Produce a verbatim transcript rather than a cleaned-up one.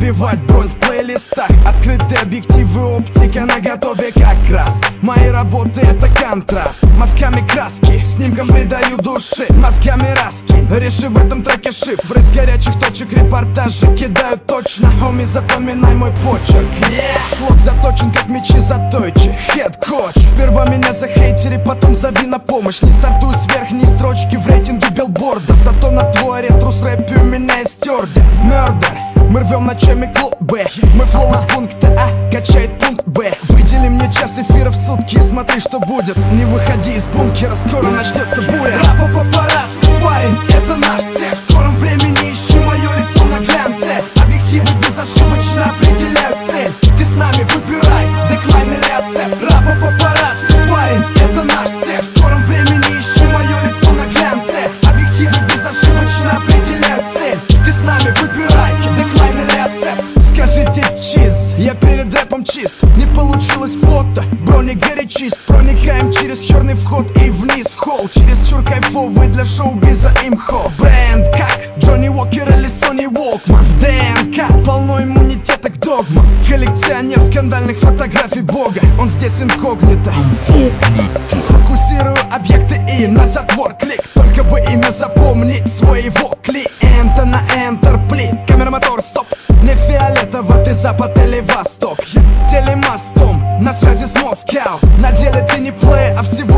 пробивать бронь в плейлистах. Открытые объективы, оптика на готове как раз. Мои работы это контраст. Мазками краски, снимком придаю души. Мозгами раски, реши в этом треке шифр. Из горячих точек репортажи кидаю точно. Хоми, запоминай мой почерк, yeah. Слог заточен как мечи затойчи. Хед-коч. Сперва меня захейтери, потом зови на помощь. Не стартуй с верхней строчки в рейтинге билборда. Зато на твой ретрус рэпе у меня есть ордер. Мёрдер. Мы рвем ночами клубы. Мы флоу из пункта А качает пункт Б. Выдели мне час эфира в сутки и смотри, что будет. Не выходи из бункера, скоро начнется буря. Рапа-папарацци, парень, это наш цех. В скором времени ищи мое лицо на глянце. Объективы безошибочно определяют цель. Ты с нами выбирай, деклайн или ацепт. Рапа-папарацци, парень, это наш цех. В скором времени ищи мое лицо на глянце. Объективы безошибочно определяют цель. Ты с нами выбирай, деклайн или ацепт. Скажите чиз, я перед рэпом чист. Не получилось фото, броник горячист. Проникаем через черный вход и вниз в холл. Чересчур кайфовый для шоу-биза имхо. Бренд как Джонни Уокер или Сони Уолкман. В ДНК полно иммунитета к догмам. Коллекционер скандальных фотографий бога. Он здесь инкогнито. Фокусирую объекты и на затвор клик. Только бы имя запомнить своего клиента. На Enter, пли, камера, мотор, стоп. Не фиолетово, ты запад или восток. Телемастом, на связи с Москва. На деле ты не плей, а всего